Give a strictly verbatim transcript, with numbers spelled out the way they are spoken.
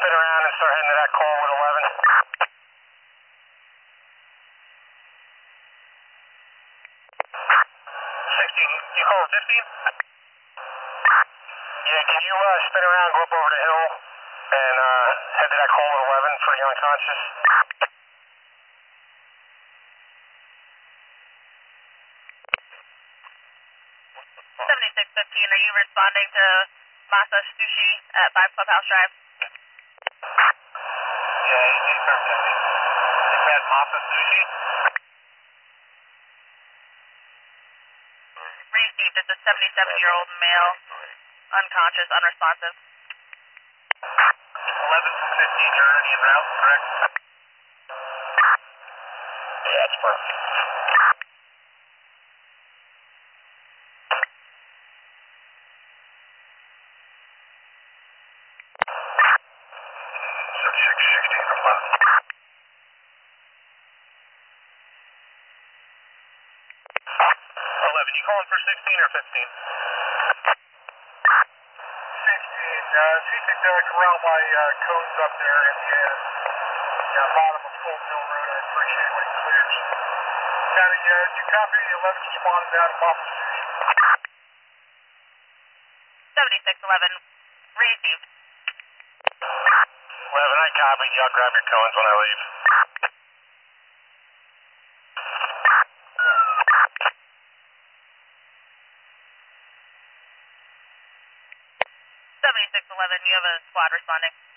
spin around and start heading to that call with eleven. sixteen, you call fifteen? Yeah, can you uh, spin around, go up over the hill, and uh, head to that call with eleven for the unconscious? seventy-six fifteen, are you responding to Masa Sushi at five Clubhouse Drive? Yeah, eighteen seventy. Is that Masa Sushi? Received, it's a seventy-seven-year-old male, unconscious, unresponsive. eleven fifteen, you're already en route, correct? Yeah, that's perfect. seventy-six sixteen, eleven. eleven, you calling for sixteen or fifteen? sixteen, uh, see if they can route my uh, cones up there in the end. Yeah, bottom of Full Mill Road, I appreciate when it clears. County, uh, did you copy the eleven's responding down to Masa Sushi? seventy-six eleven, received. eleven, I copied you. I'll grab your cones when I leave. seventy-six eleven, you have a squad responding.